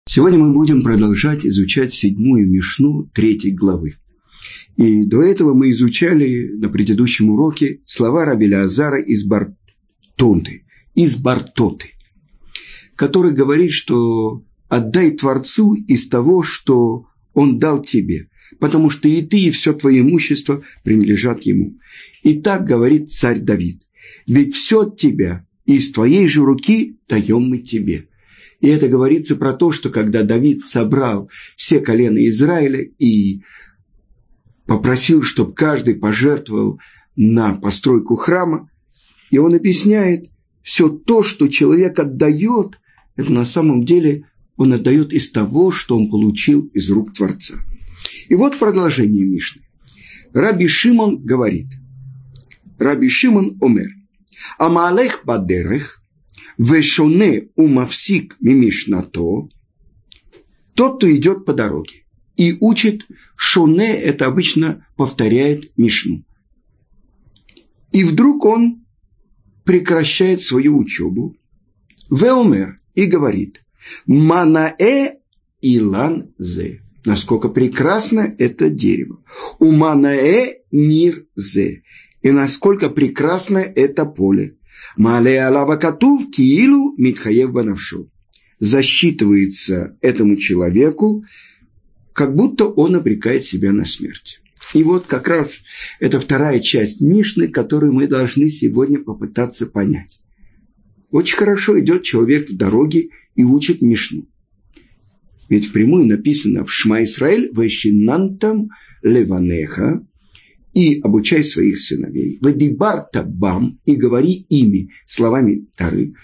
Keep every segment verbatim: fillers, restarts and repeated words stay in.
Сегодня мы будем продолжать изучать седьмую мишну третьей главы. И до этого мы изучали на предыдущем уроке слова раби Элиазара из Бартоты, из Бартоты, который говорит, что отдай Творцу из того, что Он дал тебе, потому что и ты, и все твое имущество принадлежат Ему. И так говорит царь Давид: ведь все от тебя, и из твоей же руки даем мы тебе. И это говорится про то, что когда Давид собрал все колена Израиля и попросил, чтобы каждый пожертвовал на постройку храма, и он объясняет, все то, что человек отдает, это на самом деле он отдает из того, что он получил из рук Творца. И вот продолжение Мишны. Раби Шимон говорит, Раби Шимон омер, амалех бадерех, вешоне умавсик мимишнато, тот, кто идет по дороге и учит, шоне – это обычно повторяет мишну. И вдруг он прекращает свою учебу, веомер, и говорит, манаэ илан зе, насколько прекрасно это дерево, у манаэ нир зе, и насколько прекрасно это поле. Мале алава катув киилу митхаев банавшу. Засчитывается этому человеку, как будто он обрекает себя на смерть. И вот как раз это вторая часть Мишны, которую мы должны сегодня попытаться понять. Очень хорошо идет человек в дороге и учит Мишну. Ведь впрямую написано в Шма Исраэль «Вэшинантам леванеха» и обучай своих сыновей. «Вэдибарта бам» и говори ими, словами Тары.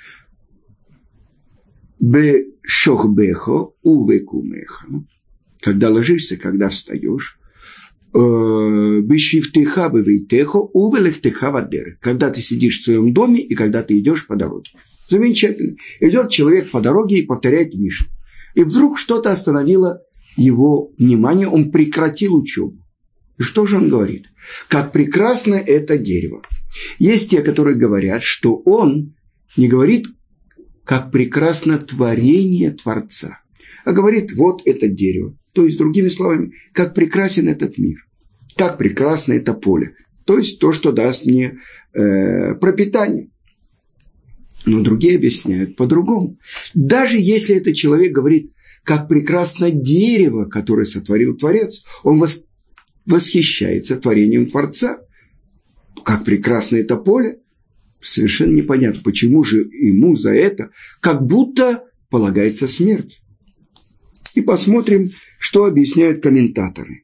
«Бе шохбехо увекумеха» когда ложишься, когда встаешь. «Бешифтеха бевейтехо увелехтеха вадеры» когда ты сидишь в своем доме и когда ты идешь по дороге. Замечательно. Идет человек по дороге и повторяет Мишну. И вдруг что-то остановило его внимание, он прекратил учебу. И что же он говорит? Как прекрасно это дерево. Есть те, которые говорят, что он не говорит, как прекрасно творение Творца, а говорит, вот это дерево. То есть, другими словами, как прекрасен этот мир, как прекрасно это поле. То есть, то, что даст мне э, пропитание. Но другие объясняют по-другому. Даже если этот человек говорит, как прекрасно дерево, которое сотворил Творец, он вос, восхищается творением Творца. Как прекрасно это поле. Совершенно непонятно, почему же ему за это как будто полагается смерть. И посмотрим, что объясняют комментаторы.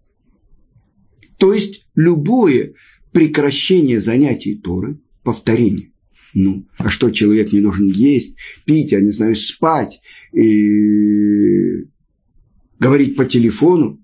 То есть, любое прекращение занятий Торы, повторение. Ну, а что, человек не должен есть, пить, я не знаю, спать, и говорить по телефону?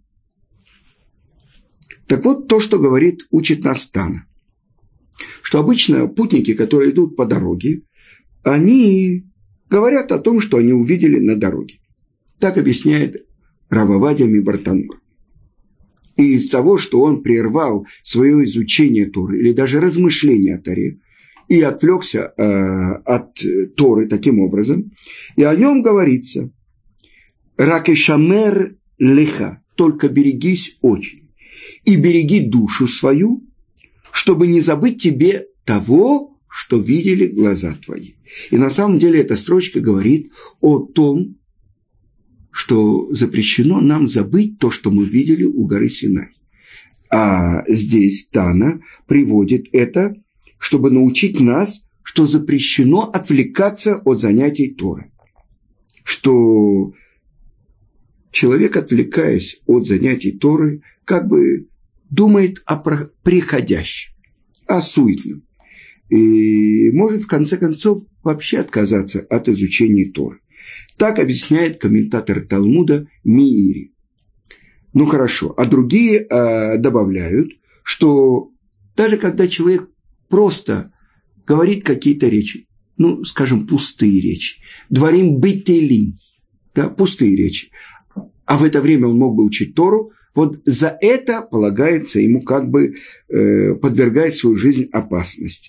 Так вот, то, что говорит, учит нас Тана. Что обычно путники, которые идут по дороге, они говорят о том, что они увидели на дороге. Так объясняет Рав Овадия мибартанура. И из того, что он прервал свое изучение Торы, или даже размышление о Торе, и отвлекся э, от Торы таким образом, и о нем говорится «Ракешамер леха», только берегись очень, и береги душу свою, чтобы не забыть тебе того, что видели глаза твои. И на самом деле эта строчка говорит о том, что запрещено нам забыть то, что мы видели у горы Синай. А здесь Тана приводит это, чтобы научить нас, что запрещено отвлекаться от занятий Торы. Что человек, отвлекаясь от занятий Торы, как бы думает о приходящем, о суетном. И может, в конце концов, вообще отказаться от изучения Торы. Так объясняет комментатор Талмуда Миири. Ну хорошо, а другие э, добавляют, что даже когда человек просто говорит какие-то речи, ну, скажем, пустые речи, дворим бетелим, да, пустые речи, а в это время он мог бы учить Тору, вот за это полагается ему как бы э, подвергать свою жизнь опасности.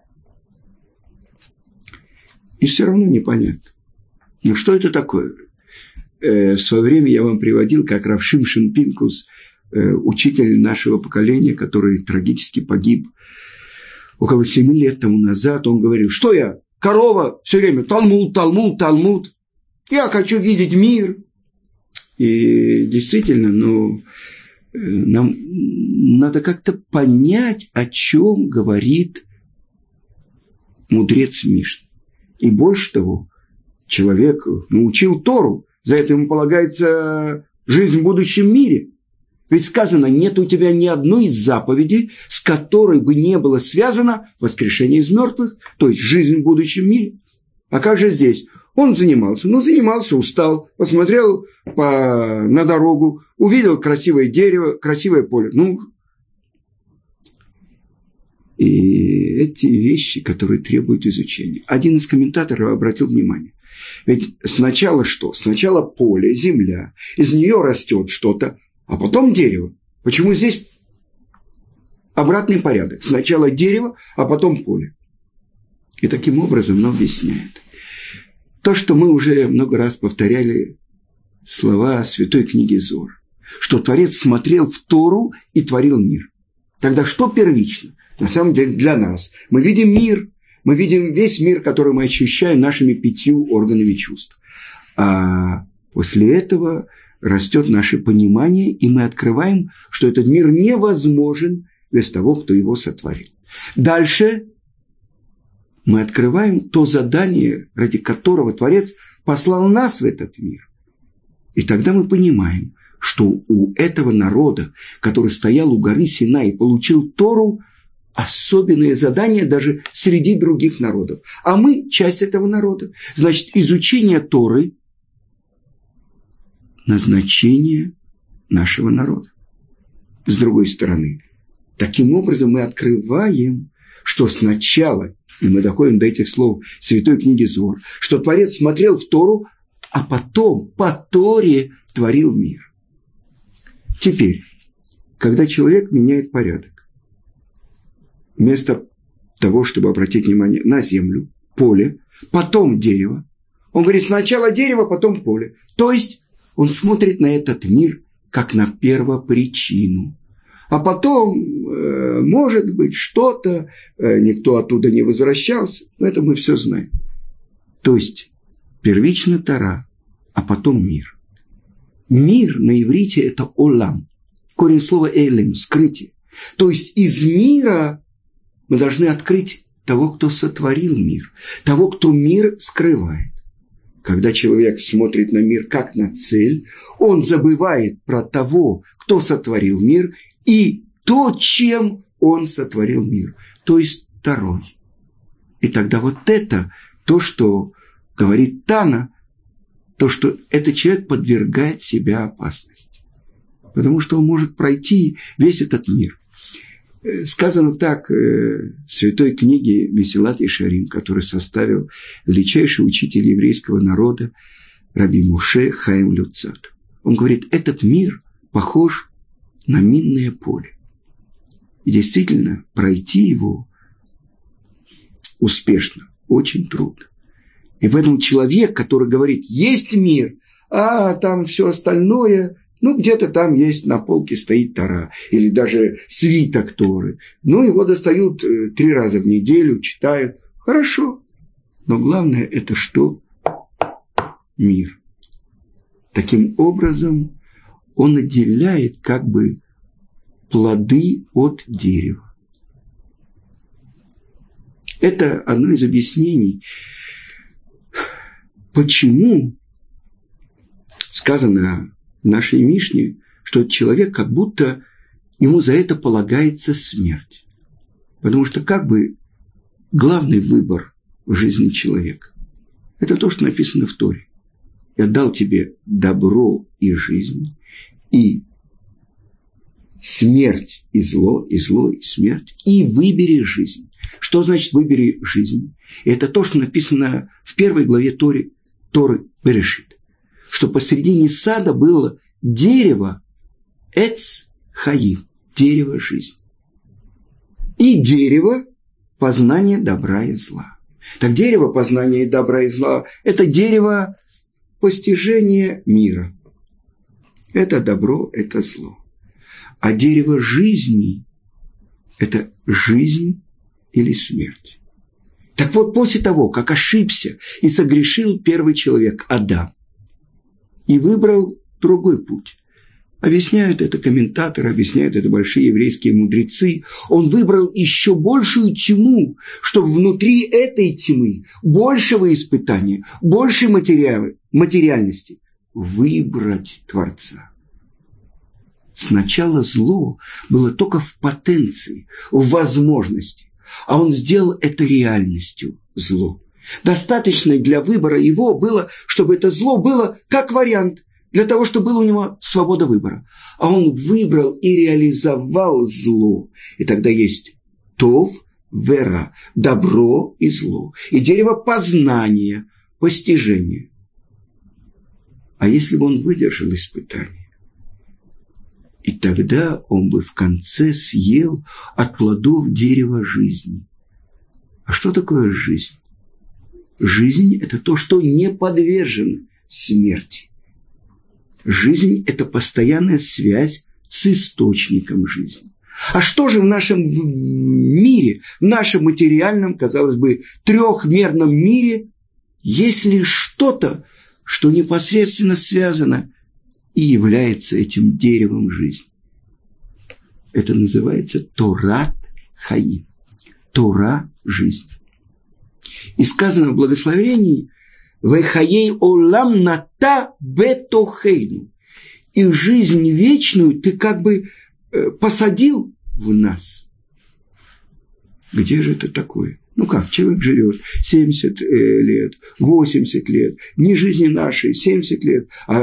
И все равно непонятно. Ну, что это такое? В свое время я вам приводил, как Рав Шимшон Пинкус, учитель нашего поколения, который трагически погиб около семи лет тому назад, он говорил, что я, корова, все время Талмуд, Талмуд, Талмуд, я хочу видеть мир. И действительно, ну, нам надо как-то понять, о чем говорит мудрец Мишны. И больше того, человек научил Тору, за это ему полагается жизнь в будущем мире. Ведь сказано, нет у тебя ни одной из заповедей, с которой бы не было связано воскрешение из мертвых, то есть жизнь в будущем мире. А как же здесь? Он занимался, ну занимался, устал, посмотрел по, на дорогу, увидел красивое дерево, красивое поле. Ну, и эти вещи, которые требуют изучения. Один из комментаторов обратил внимание. Ведь сначала что? Сначала поле, земля, из нее растет что-то, а потом дерево. Почему здесь обратный порядок? Сначала дерево, а потом поле. И таким образом нам объясняет. То, что мы уже много раз повторяли слова святой книги Зор, что Творец смотрел в Тору и творил мир. Тогда что первично? На самом деле для нас. Мы видим мир, мы видим весь мир, который мы ощущаем нашими пятью органами чувств. А после этого растет наше понимание, и мы открываем, что этот мир невозможен без того, кто его сотворил. Дальше мы открываем то задание, ради которого Творец послал нас в этот мир. И тогда мы понимаем, что у этого народа, который стоял у горы Синай и получил Тору, особенное задание даже среди других народов. А мы часть этого народа. Значит, изучение Торы – назначение нашего народа. С другой стороны, таким образом мы открываем, что сначала, и мы доходим до этих слов святой книги Зор, что Творец смотрел в Тору, а потом по Торе творил мир. Теперь, когда человек меняет порядок, вместо того, чтобы обратить внимание на землю, поле, потом дерево, он говорит, сначала дерево, потом поле. То есть, он смотрит на этот мир как на первопричину. А потом, э, может быть, что-то, э, никто оттуда не возвращался. Это мы все знаем. То есть, первично Тора, а потом мир. Мир на иврите – это олам. Корень слова элем – скрытие. То есть, из мира мы должны открыть того, кто сотворил мир, того, кто мир скрывает. Когда человек смотрит на мир как на цель, он забывает про того, кто сотворил мир, и то, чем он сотворил мир, то есть Торой. И тогда вот это, то, что говорит Тана, то, что этот человек подвергает себя опасности. Потому что он может пройти весь этот мир. Сказано так в святой книге Месилат Ешарим, который составил величайший учитель еврейского народа Раби Моше Хаим Люцат. Он говорит, этот мир похож на минное поле. И действительно, пройти его успешно очень трудно. И в этом человек, который говорит, есть мир, а там все остальное... Ну, где-то там есть, на полке стоит Тора, или даже свиток Торы. Ну, его достают три раза в неделю, читают. Хорошо. Но главное, это что? Мир. Таким образом, он отделяет как бы плоды от дерева. Это одно из объяснений, почему сказано в нашей Мишне, что человек как будто ему за это полагается смерть. Потому что как бы главный выбор в жизни человека – это то, что написано в Торе. Я дал тебе добро и жизнь, и смерть и зло, и зло и смерть, и выбери жизнь. Что значит выбери жизнь? Это то, что написано в первой главе Торы, Торы Берешит. Что посредине сада было дерево Эц Хаим, дерево жизни. И дерево познания добра и зла. Так дерево познания добра и зла – это дерево постижение мира. Это добро, это зло. А дерево жизни – это жизнь или смерть. Так вот, после того, как ошибся и согрешил первый человек, Адам, и выбрал другой путь, объясняют это комментаторы, объясняют это большие еврейские мудрецы, он выбрал еще большую тьму, чтобы внутри этой тьмы, большего испытания, большей материали, материальности, выбрать Творца. Сначала зло было только в потенции, в возможности, а он сделал это реальностью, зло. Достаточно для выбора его было, чтобы это зло было как вариант, для того, чтобы была у него свобода выбора. А он выбрал и реализовал зло. И тогда есть тов, вера, добро и зло. И дерево познания, постижения. А если бы он выдержал испытание, и тогда он бы в конце съел от плодов дерева жизни. А что такое жизнь? Жизнь – это то, что не подвержено смерти. Жизнь – это постоянная связь с источником жизни. А что же в нашем мире, в нашем материальном, казалось бы, трехмерном мире, если что-то, что непосредственно связано и является этим деревом жизни? Это называется Торат Хаим. Тора – жизнь. И сказано в благословении «Вехаей олам ната бетохейну». И жизнь вечную ты как бы посадил в нас. Где же это такое? Ну как, человек живет семьдесят лет, восемьдесят лет, не жизни нашей, семьдесят лет, а,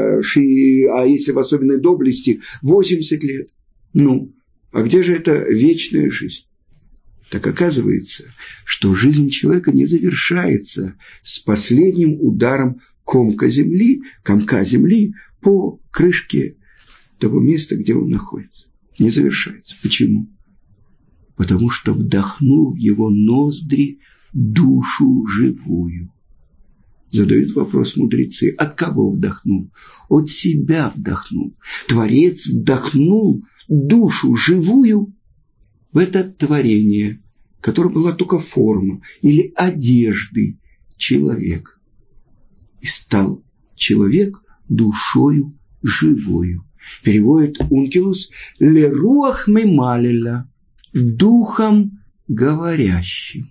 а если в особенной доблести, восемьдесят лет. Ну, а где же эта вечная жизнь? Так оказывается, что жизнь человека не завершается с последним ударом комка земли, комка земли по крышке того места, где он находится. Не завершается. Почему? Потому что вдохнул в его ноздри душу живую. Задают вопрос мудрецы. От кого вдохнул? От себя вдохнул. Творец вдохнул душу живую в это творение, которое была только форма или одежды человека. И стал человек душою живою. Переводит Ункилус «леруах мемалиля» – духом говорящим.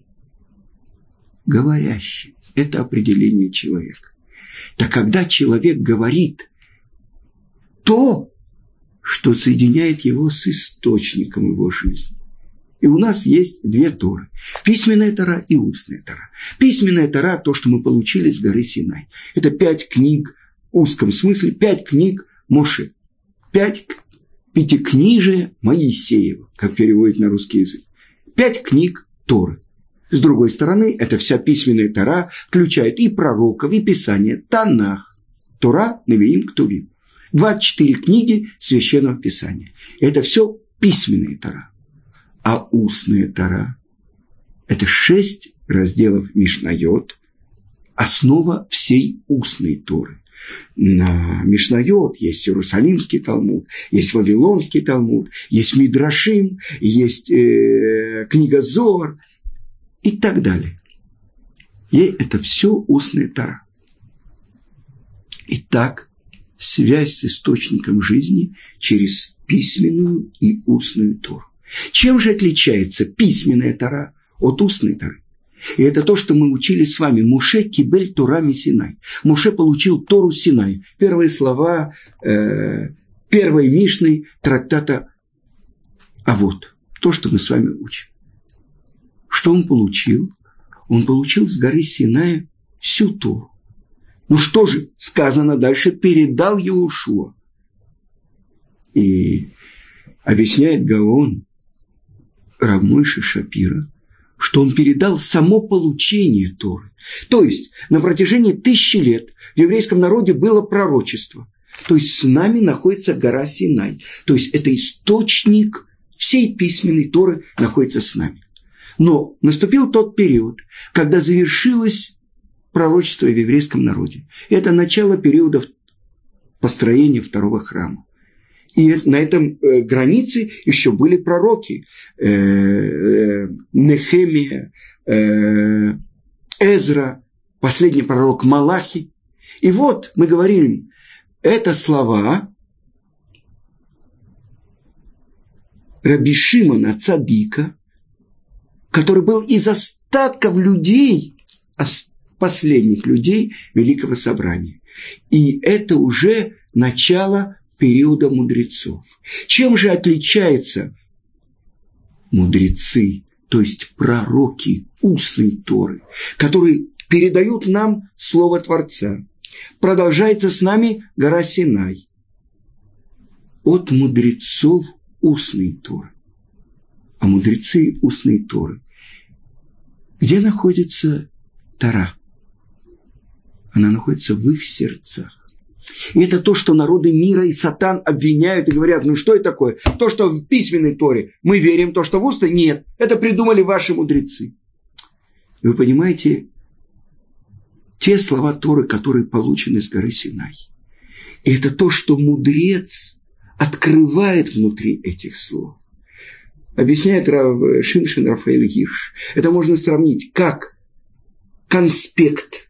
Говорящим – это определение человека. Так когда человек говорит то, что соединяет его с источником его жизни. И у нас есть две Торы. Письменная Тора и устная Тора. Письменная Тора – то, что мы получили с горы Синай. Это пять книг, в узком смысле, пять книг Моше. Пять пятикнижия Моисеева, как переводит на русский язык. Пять книг Торы. С другой стороны, это вся письменная Тора включает и пророков, и писания, Танах, Тора, Невиим, Ктувим. двадцать четыре книги Священного Писания. Это все письменная Тора. А устная Тора – это шесть разделов Мишнайот, основа всей устной Торы. На Мишнайот есть Иерусалимский Талмуд, есть Вавилонский Талмуд, есть Мидрашим, есть э, книга Зоар и так далее. И это все устная Тора. Итак, связь с источником жизни через письменную и устную Тору. Чем же отличается письменная Тора от устной Торы? И это то, что мы учили с вами. Моше кибель Тора ми-Синай. Моше получил Тору Синай. Первые слова э, первой Мишны трактата Авот. То, что мы с вами учим. Что он получил? Он получил с горы Синая всю Тору. Ну что же сказано дальше? Передал Йеошуа. И объясняет Гаон Рав Мойше Шапира, что он передал само получение Торы. То есть на протяжении тысячи лет в еврейском народе было пророчество. То есть с нами находится гора Синай. То есть это источник всей письменной Торы находится с нами. Но наступил тот период, когда завершилось пророчества в еврейском народе. Это начало периода построения второго храма. И на этом э, границе еще были пророки. Э, э, Нехемия, э, Эзра, последний пророк Малахи. И вот мы говорим, это слова Раби Шимона Цадика, который был из остатков людей, последних людей Великого Собрания. И это уже начало периода мудрецов. Чем же отличаются мудрецы, то есть пророки устной Торы, которые передают нам Слово Творца? Продолжается с нами гора Синай. От мудрецов устной Торы. А мудрецы устной Торы. Где находится Тора? Она находится в их сердцах. И это то, что народы мира и сатан обвиняют и говорят, ну что это такое? То, что в письменной Торе мы верим, то, что в устной, нет. Это придумали ваши мудрецы. Вы понимаете, те слова Торы, которые получены с горы Синай. И это то, что мудрец открывает внутри этих слов. Объясняет Рав Шиншин Рафаэль Гирш. Это можно сравнить как конспект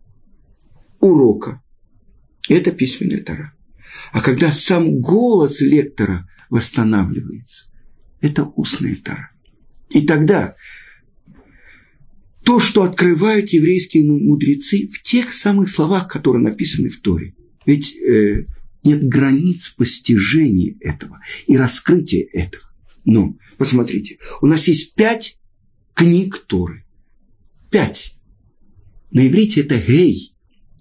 урока. Это письменная Тора. А когда сам голос лектора восстанавливается, это устная Тора. И тогда то, что открывают еврейские мудрецы в тех самых словах, которые написаны в Торе. Ведь э, нет границ постижения этого и раскрытия этого. Но, посмотрите, у нас есть пять книг Торы. Пять. На иврите это гей.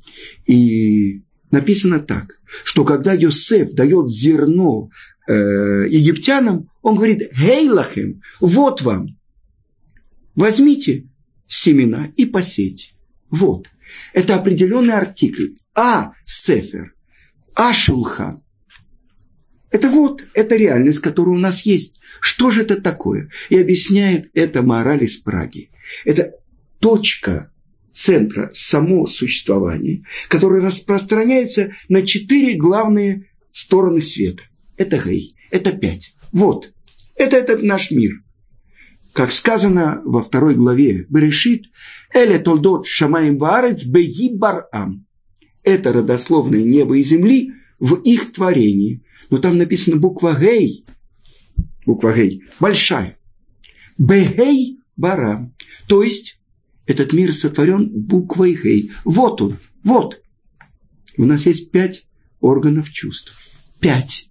И написано так, что когда Йосеф дает зерно э, египтянам, он говорит, гей лахем, вот вам, возьмите семена и посейте. Вот. Это определенный артикль. А сефер, а шулхан. Это вот, это реальность, которая у нас есть. Что же это такое? И объясняет это Маораль из Праги. Это точка центра само существования, которая распространяется на четыре главные стороны света. Это гей, это пять. Вот, это этот наш мир. Как сказано во второй главе Берешит, «Эле толдот шамаим ваарец беги барам». Это родословное неба и земли в их творении. Но там написано буква гей. Буква гей. Большая. Бегей барам. То есть, этот мир сотворен буквой гей. Вот он. Вот. У нас есть пять органов чувств. Пять.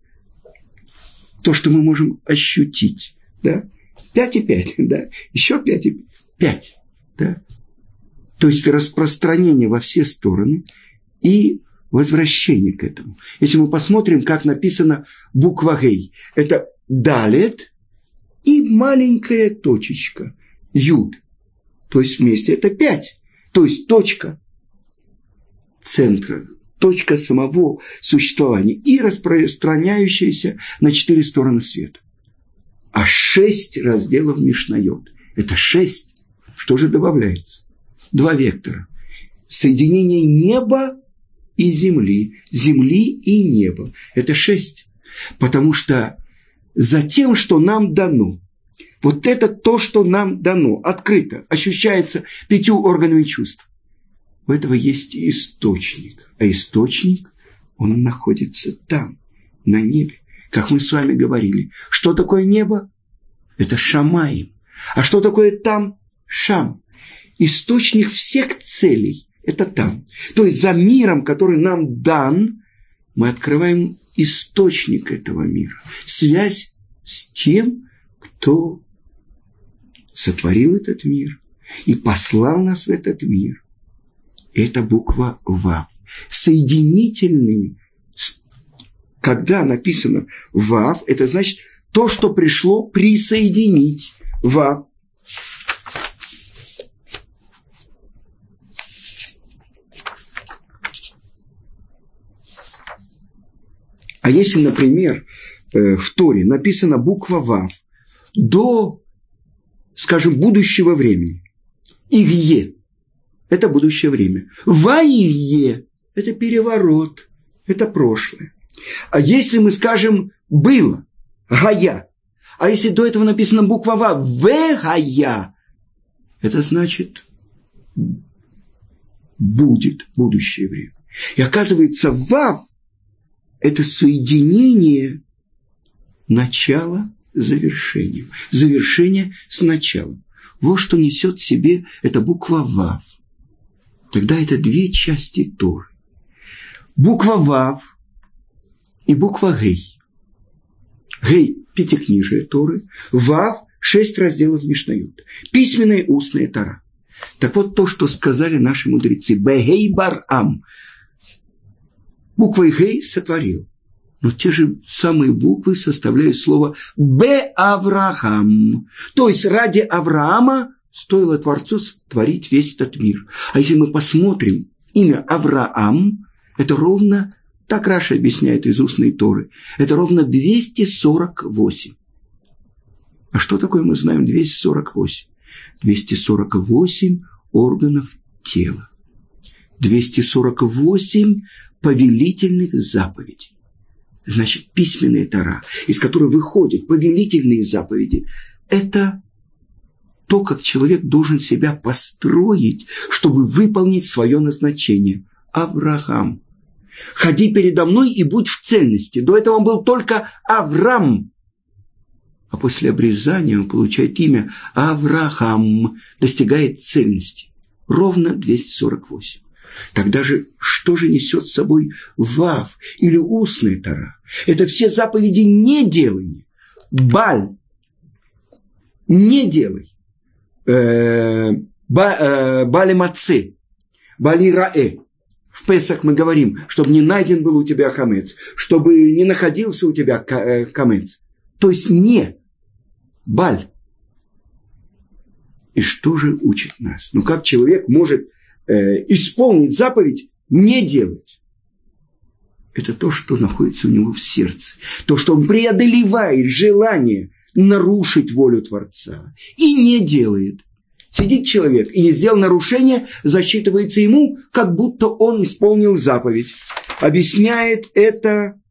То, что мы можем ощутить. Да? Пять и пять. Да? Еще пять и пять. Да? То есть, распространение во все стороны и возвращение к этому. Если мы посмотрим, как написано буква гей. Это далет и маленькая точечка. Юд. То есть вместе это пять. То есть точка центра, точка самого существования и распространяющаяся на четыре стороны света. А шесть разделов Мишнайот. Это шесть. Что же добавляется? Два вектора. Соединение неба и земли. Земли и неба. Это шесть. Потому что за тем, что нам дано, вот это то, что нам дано, открыто, ощущается пятью органами чувств. У этого есть источник. А источник, он находится там, на небе. Как мы с вами говорили. Что такое небо? Это Шамаим. А что такое там? Шам. Источник всех целей. Это там. То есть за миром, который нам дан, мы открываем источник этого мира. Связь с тем, кто сотворил этот мир и послал нас в этот мир. Это буква Вав. Соединительный. Когда написано Вав, это значит то, что пришло присоединить. Вав. А если, например, в Торе написана буква Вав до, скажем, будущего времени, Игье, – это будущее время. Ваие – это переворот, это прошлое. А если мы скажем «было», «гая», а если до этого написана буква «ва», «ве-гая», это значит «будет», будущее время. И оказывается, «вав» – это соединение начала с завершением. Завершение с началом. Вот что несет в себе эта буква «вав». Тогда это две части Торы. Буква «вав» и буква «гей». «Гей» – пятикнижие Торы, «вав» – шесть разделов Мишнайот. Письменная и устная Тора. Так вот то, что сказали наши мудрецы. «Бегей барам». Буквой «гей» сотворил. Но те же самые буквы составляют слово «бе Авраам». То есть ради Авраама стоило Творцу творить весь этот мир. А если мы посмотрим, имя Авраам – это ровно, так Раши объясняет из устной Торы, это ровно двести сорок восемь. А что такое мы знаем двести сорок восемь? двести сорок восемь органов тела. двести сорок восемь повелительных заповедей. Значит, письменная Тора, из которой выходят повелительные заповеди, это то, как человек должен себя построить, чтобы выполнить свое назначение. Авраам. Ходи передо мной и будь в цельности. До этого он был только Авраам. А после обрезания он получает имя Авраам, достигает цельности. Ровно двести сорок восемь. Тогда же, что же несет с собой вав или устная Тора? Это все заповеди не делания. Баль, не делай. Э, ба, э, Бали маце, бали раэ. В Песах мы говорим, чтобы не найден был у тебя хамец, чтобы не находился у тебя хамец. То есть не. Баль. И что же учит нас? Ну, как человек может э, исполнить заповедь, не делать? Это то, что находится у него в сердце. То, что он преодолевает желание нарушить волю Творца. И не делает. Сидит человек и не сделал нарушение, засчитывается ему, как будто он исполнил заповедь. Объясняет это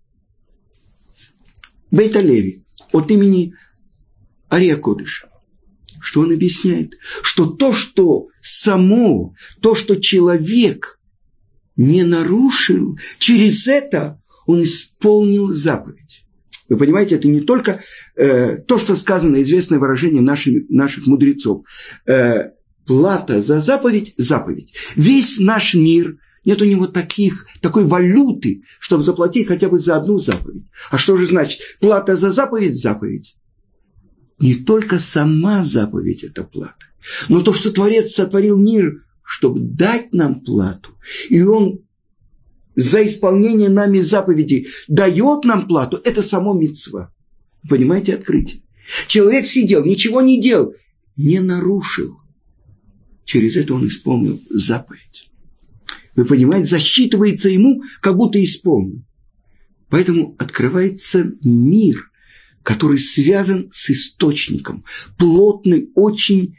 Бейт а-Леви от имени Ария Кодыша. Что он объясняет? Что то, что само, то, что человек не нарушил, через это он исполнил заповедь. Вы понимаете, это не только э, то, что сказано, известное выражение нашими, наших мудрецов. Э, плата за заповедь – заповедь. Весь наш мир, нет у него таких, такой валюты, чтобы заплатить хотя бы за одну заповедь. А что же значит? Плата за заповедь – заповедь. Не только сама заповедь – это плата, но то, что Творец сотворил мир, чтобы дать нам плату. И он за исполнение нами заповедей дает нам плату, это само мицва. Понимаете открытие? Человек сидел, ничего не делал, не нарушил. Через это он исполнил заповедь. Вы понимаете, засчитывается ему, как будто исполнил. Поэтому открывается мир, который связан с источником, плотной, очень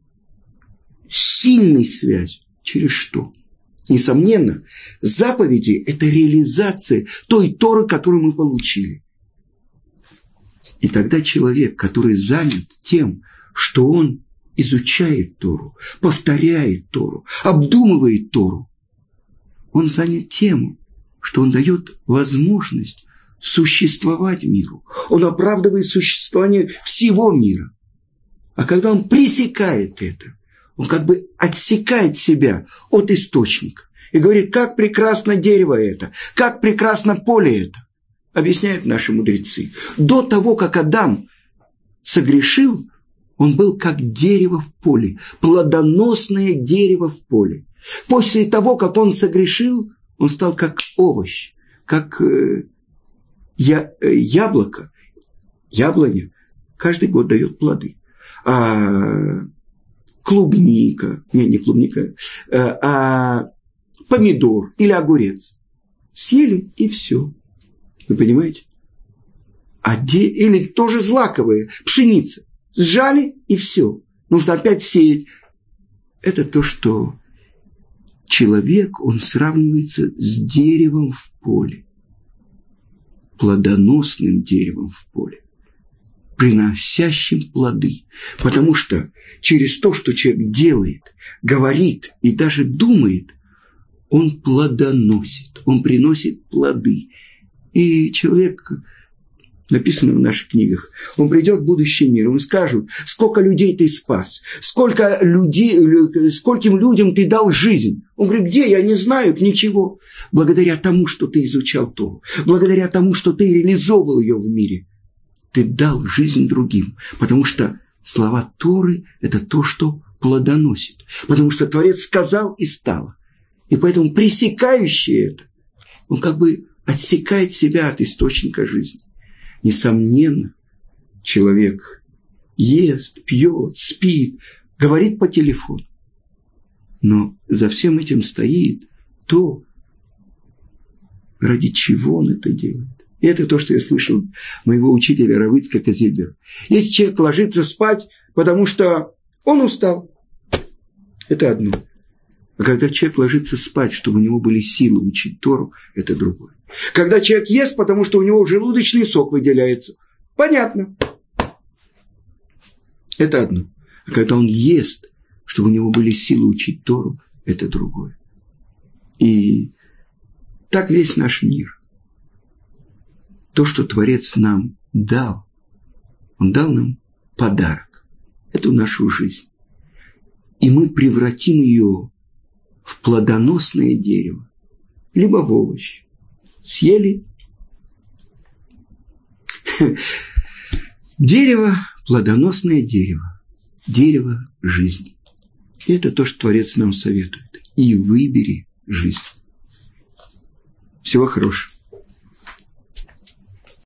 сильной связью. Через что? Несомненно, заповеди – это реализация той Торы, которую мы получили. И тогда человек, который занят тем, что он изучает Тору, повторяет Тору, обдумывает Тору, он занят тем, что он дает возможность существовать миру. Он оправдывает существование всего мира. А когда он пресекает это, он как бы отсекает себя от источника и говорит, как прекрасно дерево это, как прекрасно поле это. Объясняют наши мудрецы. До того, как Адам согрешил, он был как дерево в поле, плодоносное дерево в поле. После того, как он согрешил, он стал как овощ, как э, я, э, яблоко. Яблоня каждый год дает плоды. А клубника, не, не клубника, а помидор или огурец. Съели и все. Вы понимаете? А де... Или тоже злаковые, пшеница. Сжали и все. Нужно опять сеять. Это то, что человек, он сравнивается с деревом в поле, плодоносным деревом в поле, приносящим плоды. Потому что через то, что человек делает, говорит и даже думает, он плодоносит, он приносит плоды. И человек, написано в наших книгах, он придет в будущий мир, он скажет, сколько людей ты спас, сколько людей, скольким людям ты дал жизнь. Он говорит, где? Я не знаю, ничего. Благодаря тому, что ты изучал Тору, благодаря тому, что ты реализовывал ее в мире, ты дал жизнь другим. Потому что слова Торы – это то, что плодоносит. Потому что Творец сказал и стало. И поэтому пресекающий это, он как бы отсекает себя от источника жизни. Несомненно, человек ест, пьет, спит, говорит по телефону. Но за всем этим стоит то, ради чего он это делает. И это то, что я слышал моего учителя Рав Ицхака Зильбера. Если человек ложится спать, потому что он устал, это одно. А когда человек ложится спать, чтобы у него были силы учить Тору, это другое. Когда человек ест, потому что у него желудочный сок выделяется, понятно. Это одно. А когда он ест, чтобы у него были силы учить Тору, это другое. И так весь наш мир. То, что Творец нам дал, Он дал нам подарок. Эту нашу жизнь. И мы превратим ее в плодоносное дерево, либо в овощи. Съели. Дерево, плодоносное дерево. Дерево жизни. И это то, что Творец нам советует. И выбери жизнь. Всего хорошего.